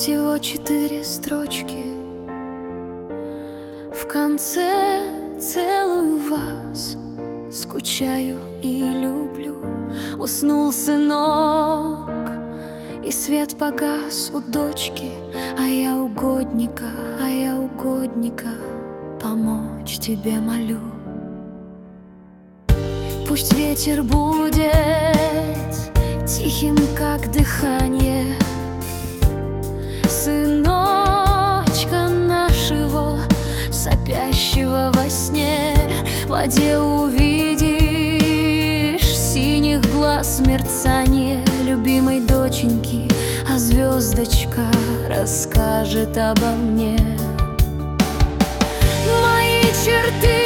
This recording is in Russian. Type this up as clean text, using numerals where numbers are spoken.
Всего 4 строчки, в конце целую вас. Скучаю и люблю. Уснул сынок, и свет погас у дочки, а я угодника помочь тебе молю. Пусть ветер будет тихим, как дыхание сыночка нашего, сопящего во сне. В воде увидишь синих глаз мерцание любимой доченьки, а звездочка расскажет обо мне. Мои черты